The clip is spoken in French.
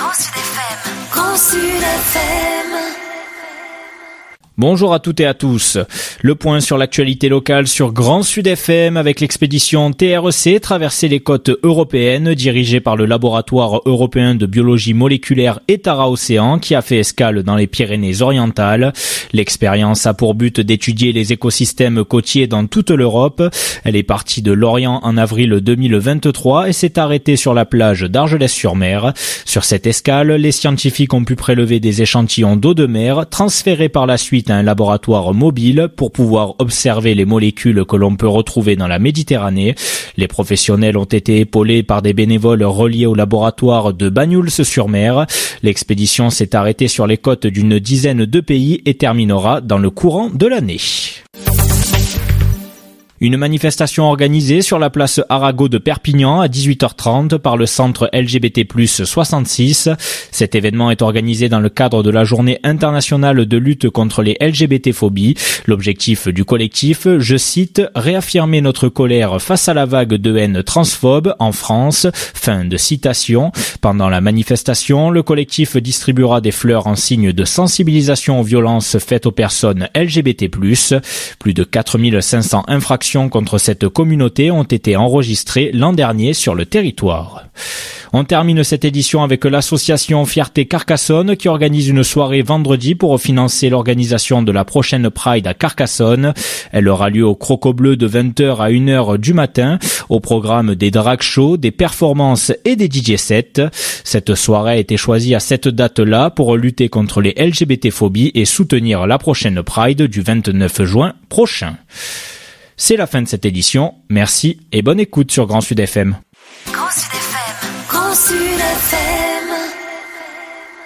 Grand Sud FM. Grand Sud FM. Bonjour à toutes et à tous. Le point sur l'actualité locale sur Grand Sud FM avec l'expédition TRC traverser les côtes européennes dirigée par le laboratoire européen de biologie moléculaire et Tara Océan qui a fait escale dans les Pyrénées-Orientales. L'expérience a pour but d'étudier les écosystèmes côtiers dans toute l'Europe. Elle est partie de Lorient en avril 2023 et s'est arrêtée sur la plage d'Argelès-sur-Mer. Sur cette escale, les scientifiques ont pu prélever des échantillons d'eau de mer transférés par la suite à un laboratoire mobile pour pouvoir observer les molécules que l'on peut retrouver dans la Méditerranée. Les professionnels ont été épaulés par des bénévoles reliés au laboratoire de Banyuls-sur-Mer. L'expédition s'est arrêtée sur les côtes d'une dizaine de pays et terminera dans le courant de l'année. Une manifestation organisée sur la place Arago de Perpignan à 18h30 par le centre LGBT+ 66. Cet événement est organisé dans le cadre de la journée internationale de lutte contre les LGBT-phobies. L'objectif du collectif, je cite, « réaffirmer notre colère face à la vague de haine transphobe en France ». Fin de citation. Pendant la manifestation, le collectif distribuera des fleurs en signe de sensibilisation aux violences faites aux personnes LGBT+. Plus de 4500 infractions contre cette communauté ont été enregistrées l'an dernier sur le territoire. On termine cette édition avec l'association Fierté Carcassonne qui organise une soirée vendredi pour financer l'organisation de la prochaine Pride à Carcassonne. Elle aura lieu au Croco Bleu de 20h à 1h du matin. Au programme des drag shows, des performances et des DJ sets. Cette soirée a été choisie à cette date-là pour lutter contre les LGBT-phobies et soutenir la prochaine Pride du 29 juin prochain. C'est la fin de cette édition. Merci et bonne écoute sur Grand Sud FM. Grand Sud FM. Grand Sud FM.